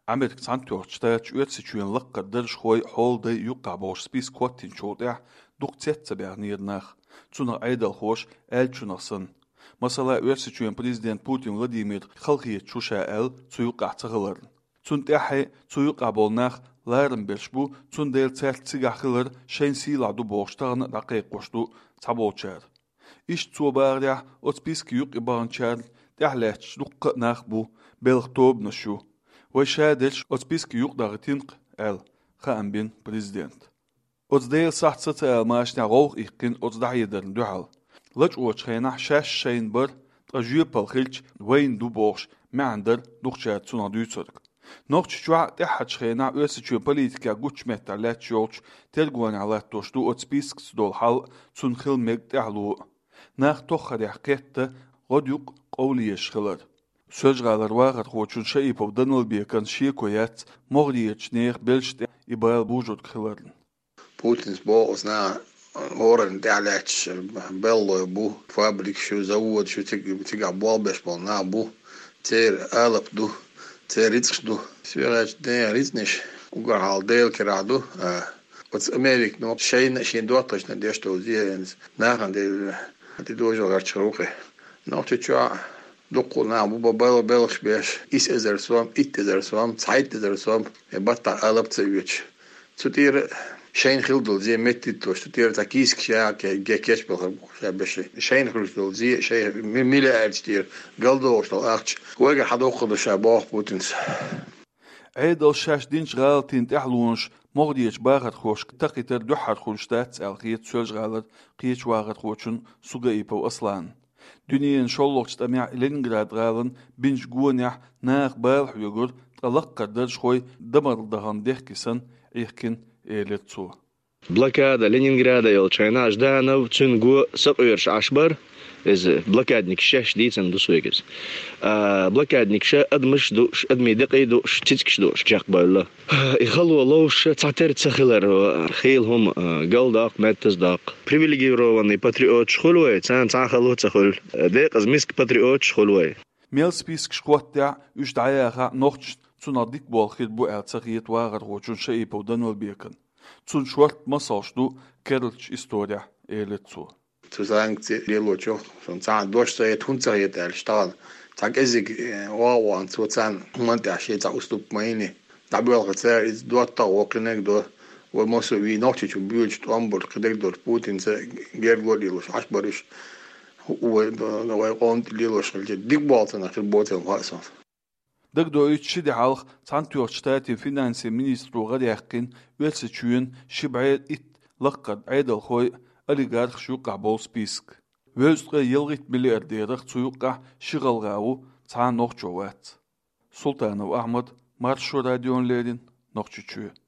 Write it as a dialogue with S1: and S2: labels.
S1: Amerik Santjortstadt Uetsituen Lakkadder Schoi Holde Yukabosch Spis Quatin Chotja Duktsetze Bernirnach Zuner Eidelhosch Elchunassen. Masala Uetsituen Präsident Putin Wladimir Khalkhiyet Chusha El zu Yukatzagler. Zunt zu Yukabolnach Laren Belschbu zun del Zertzigachler Schein Sila du Borstarn Daqiqoshtu Tabocher. Ish Zubarja Otspiski Yukibanchar Dahlech Dukka Nachbu Belchtob Nashu. وشادش أتبيسك يقدر تنق خان بين بريزيدنت أتديل صحصة ماشنا غوغ إيقين أتدعي درن دوحل لج أوتشخينا شاش شين بر تجيب بالخلج وين دو بوش معندر دوخشات سونا دوتسرق نوخش جوع تحت شخينا أسجو بوليتيكا قوش مهتالات جوش تلقوان على توشدو أتبيسك سدول حل سون خل ميق تعلو ناخ توخر يحكيت غديوق قولي يشخلر Sözgalar vagat xoçun şeyip obdanıl bekan şikoyat mogdiyet neer belst ibal bujot khilarn.
S2: Putins boos na oran dalach bello bu fabrik şu zavod şu tiga bolbeş bol na bu ter alap du ter ritschdu sverach de ritnish ugar hal del kiradu Wat Amerik no şeyin dotaş na desto ziens nahan de dojo garchroke. No tçua Dokuna bu belch beş is ezersam it ezersam zeit ezersam batta alaptsevich tutir şeyin khildul zi metti to tutir takis kya ke gekeç bel beş şeyin khildul zi şey mile elçtir galdo ostal arch wega hadoqda shabah putins
S1: Eidel shash dinch galtin tahlunsh mogdiyech bagat khosh taqiter duhat khulshtat alqiyat sözgalat qiyech wagat khochun suga ipo aslan Dünyen şollokçta mea Leningrad galen binç guanyah naaq balh yugur talaqqa şoy damardahan dehkisan ihkin eletsu.
S3: Блокада Ленинграда Елчайна Жданов Цюнгу Сапырш Ашбар из блокадник ша шдицен дусуегез. Блокадник ша адмыш душ адми дقيدو штицкш душ жакбалла. Ихалу лош цатер цахилар хейлхум галдак меттездак. Привилегированный патриот шхолуй цахалу цахул. Дек азмиск патриот шхолуй.
S1: Мелсписк шкваття үждаяга нохч цунадик болхит бу элцагиет вагар хочун шейпо данул бекан. Цун шварт масашду керлч история элетсу.
S2: Zu sagen, Lelocho, von Zahn durchsteuert, Hunzerheit, Stahl. Tag Esig, und zu Zahn, man der steht aus der Meine. Da wird ist dort da auch nicht da, wo man so wie noch zu Bühl, Stromburg, gedeckt durch Putin, Gergo, Leloch, Aschbarisch, da war und Leloch, Dickbolten nach dem Boot im Wasser.
S1: Dagdo üçşidi halk Santjortstadtin Finanse Ministru Gadyakin Üetsitüyen Şib'ayet it laqqad Aydal Khoy Aligarch Şuqa bol spisk. Vözqe yılgit milyarderach Tsuyuqa Şigalgavu Tsa Noqçovat. Sultanov Ahmad Marsho Radionlerin Noqçuçu.